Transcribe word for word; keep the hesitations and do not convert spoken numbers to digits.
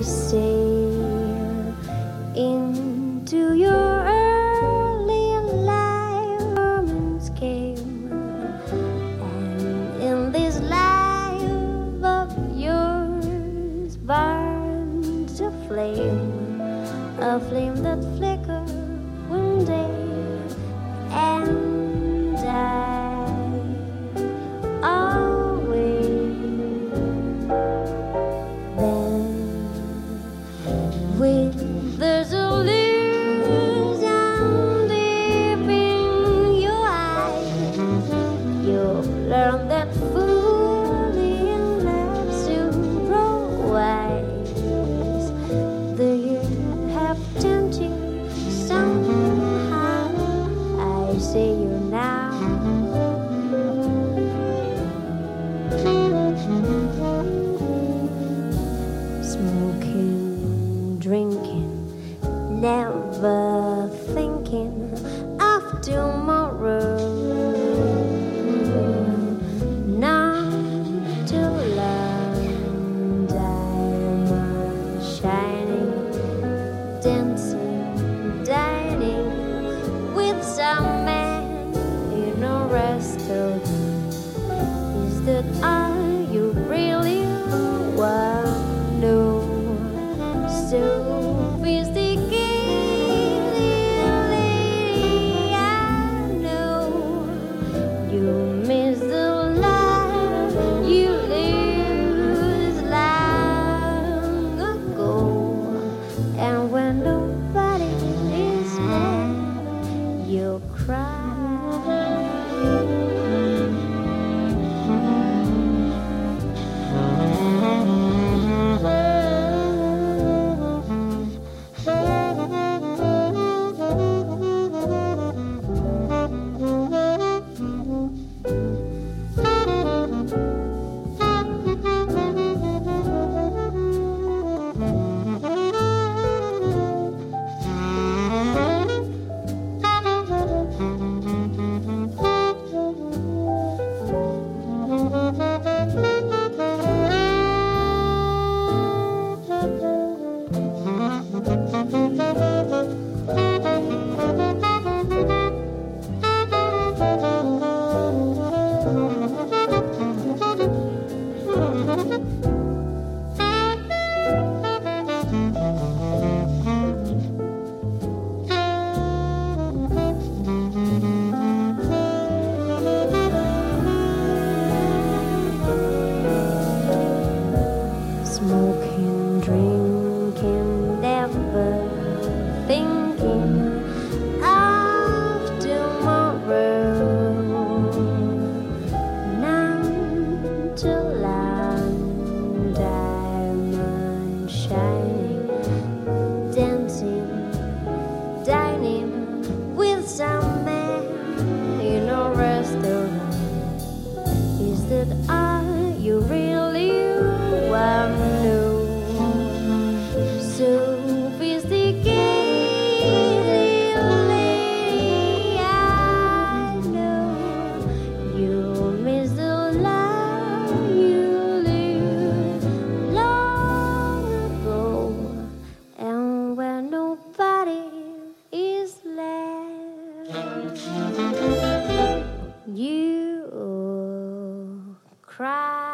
sail into your early life. Moments came, and in this life of yours burned a flame, a flame that flickered one day, and I always then with there's a illusion deep in your eyes. You'll learn that fooling love soon grow wise. The years have turned you somehow. I see you now. Smoking, drinking, never thinking of tomorrow. Not to learn, diamond shining, dancing, dining with some man in a restaurant. Is that all you really want? No, sophisticated lady, I know you miss the life you lived long ago. And when nobody is there, you cry. Smoking, drinking, never thinking of tomorrow. Nonchalant, diamond shining, dancing, dining with some man in a restaurant. Is that all you really want? No, sophisticated lady, I know you miss the life you lived long ago. And when nobody is left, you cry.